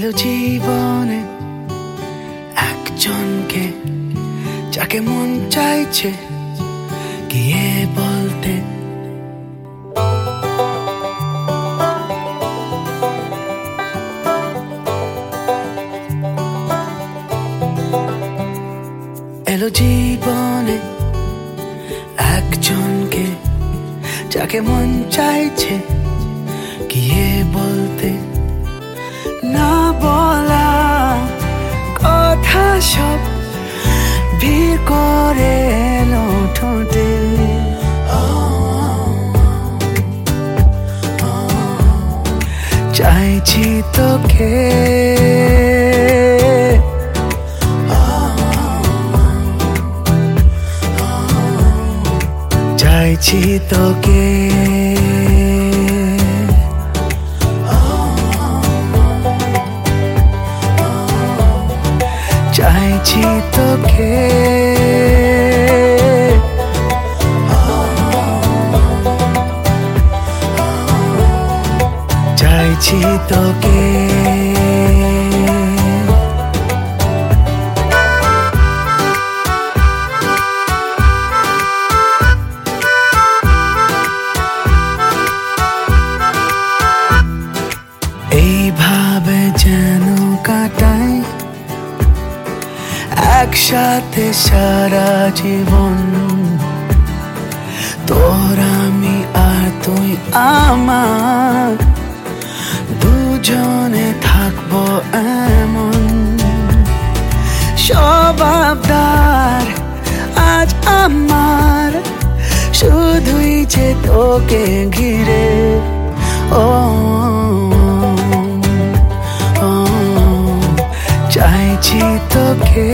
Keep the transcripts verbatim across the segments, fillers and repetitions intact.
এলো জীবনে একজনকে, যাকে মন চাইছে গিয়ে বলতে। এলো জীবনে একজনকে, যাকে মন চাইছে গিয়ে বলতে। না বলা কথা সব ভিড় করে এলো ঠোঁটে। চাইছি তোকে, চাইছি তোকে, চাইছি তোকে, চাইছি তোকে। এইভাবে যেন কাটাই একসাথে সারা জীবন, তোর আমি আর তুই আমার, দুজনে থাকবো এমন। স্বভাবদার আজ আমার, শুধুই যে তোকে ঘিরে। ও চাইছি তোকে,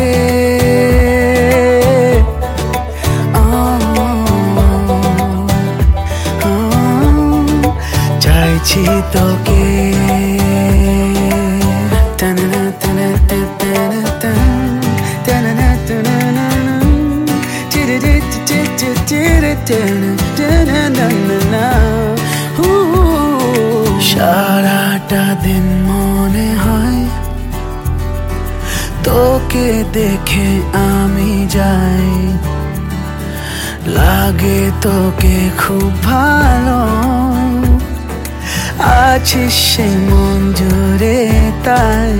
চাইছি তোকে। সারাটা দিন মনে হয় তোকে দেখে আমি যাই, লাগে তোকে খুব ভালো, আছিস সে মন জুড়ে, তাই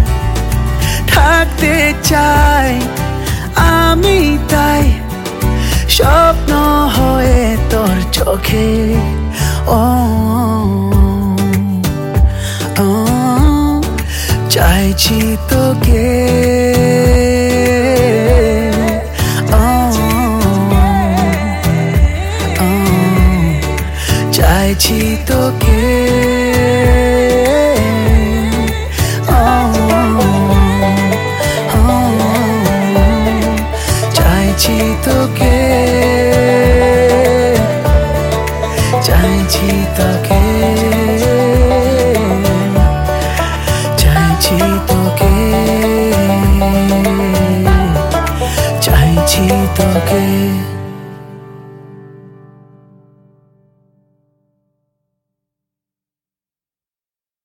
থাকতে চাই আমি, তাই স্বপ্ন হয়ে তোর চোখে। ও ও চাইছি তোকে, চাইছি তোকে, চাইছি তোকে, চাইছি তোকে, চাইছি